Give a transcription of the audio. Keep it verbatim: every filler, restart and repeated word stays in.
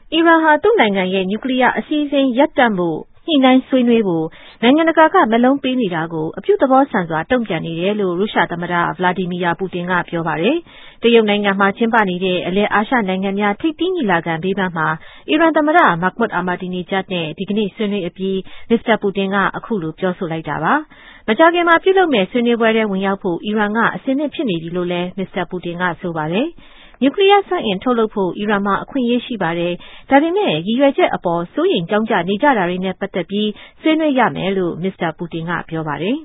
အီရန်ဟာသူ့နိုင်ငံရဲ့နျူကလီးယားအစီအစဉ်ရပ်တန့်ဖို့ညှိနှိုင်းဆွေးနွေးဖို့နိုင်ငံတကာကမက်လုံးပေးနေတာကိုအပြုသဘောဆန်စွာတုံ့ပြန်နေတယ်လို့ရုရှားသမ္မတဗလာဒီမီယာပူတင်ကပြောပါတယ်။တရုတ်နိုင်ငံမှာကျင်းပနေတဲ့အလယ်အာရှနိုင်ငံများထိပ်သီးညီလာခံဘေးပန်းမှာအီရန်သမ္မတမာခ်မွတ်အာမာဒီနီဂျတ်နဲ့ဒီကနေ့ဆွေးနွေးအပြီးမစ္စတာပူတင်ကအခုလိုပြောဆိုလိုက်တာပါ။မကြာခင်မှာပြုလုပ်မယ့်ဆွေးနွေးပွဲထဲဝင်ရောက်ဖို့အီရန်ကအဆင်သင့်ဖြစ်နေပြီလို့လည်းမစ္စတာပူတင်ကဆိုပါတယ်။နျူကလီးယားစွမ်းအင်ထုတ်လုပ်ဖို့အီရန်မှာအခွင့်အရေးရှိပါတယ်။ဒါပေမဲ့ရည်ရွယ်ချက်အပေါ်စိုးရိမ်ကြောင့်ကြနေကြတာတွေနဲ့ပတ်သက်ပြီးဆွေးနွေးရမယ်လို့မစ္စတာပူတင်ကပြောပါတယ်။